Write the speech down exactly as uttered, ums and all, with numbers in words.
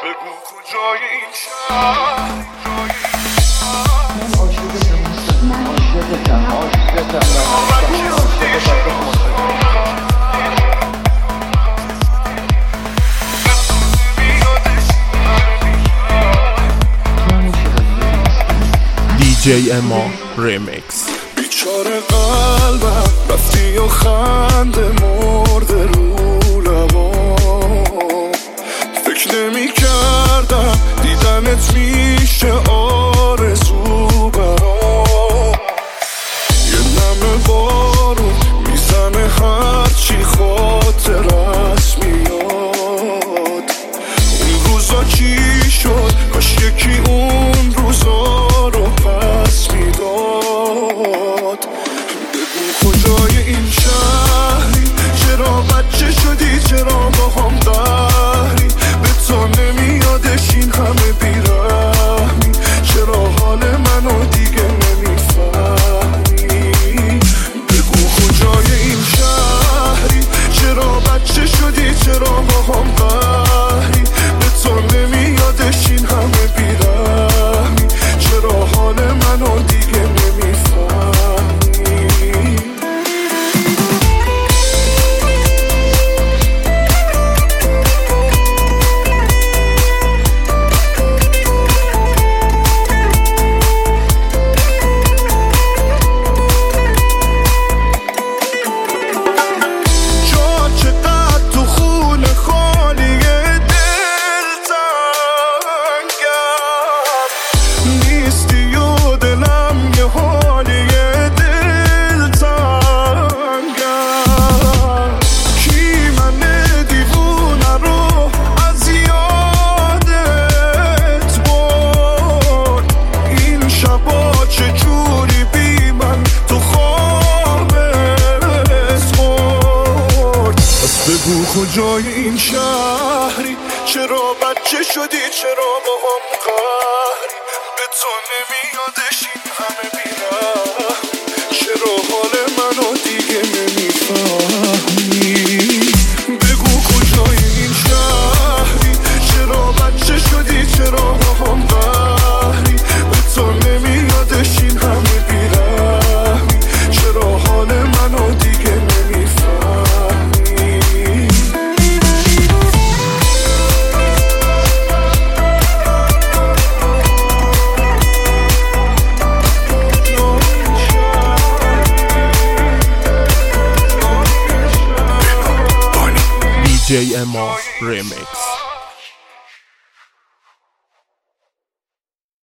بگو کجای این شهر من عاشقتم عاشقتم عاشقتم دی جی اما ریمیکس. بیچاره قلبم رفتی و خنده مرده رو لبام، فکر نمی کردم دیدنت میشه آرزو برام. یه نم بارون میزنه هرچی خاطرت میاد. اون روزا چی شد؟ کاش یکی اون روزا رو پس میداد. بگو کجای این شهری؟ چرا بچه شدی؟ چرا با هم قهری؟ به تو نمیادش این همه بیرحمی؟ چرا حال منو دیگه نمیفهمی؟ بگو کجای این شهری؟ چرا بچه شدی؟ چرا با هم قهری؟ به تو نمیادش این همه بیرحمی؟ چرا حال منو دیگه نمیفهمی؟ بگو کجای این شهری؟ چرا بچه شدی؟ چرا با هم قهری؟ به تو نمیادش این همه بیرحمی؟ چرا حال منو دیگه نمیفهمی؟ بگو کجای این شهری؟ چرا بچه شدی؟ چرا با هم قهری؟ به تو نمیادش این همه بیرحمی؟ چرا حال منو دیگه نمیفهمی؟ دی جی اما ریمیکس.